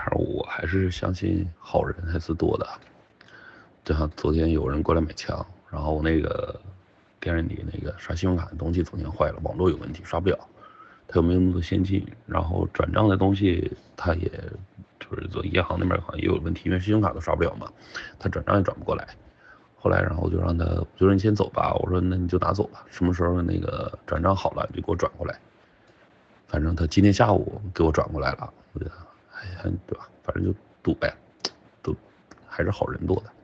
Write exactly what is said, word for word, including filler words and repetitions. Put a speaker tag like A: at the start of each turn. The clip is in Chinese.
A: 反正我还是相信好人还是多的。就像昨天有人过来买枪，然后那个电视里那个刷信用卡的东西昨天坏了，网络有问题刷不了，他又没有那么多现金，然后转账的东西他也就是做银行那边好像也有问题，因为信用卡都刷不了嘛，他转账也转不过来。后来然后我就让他，我就说你先走吧，我说那你就拿走吧，什么时候那个转账好了你就给我转过来。反正他今天下午给我转过来了，我觉得哎呀对吧，反正就赌呗，都还是好人多的。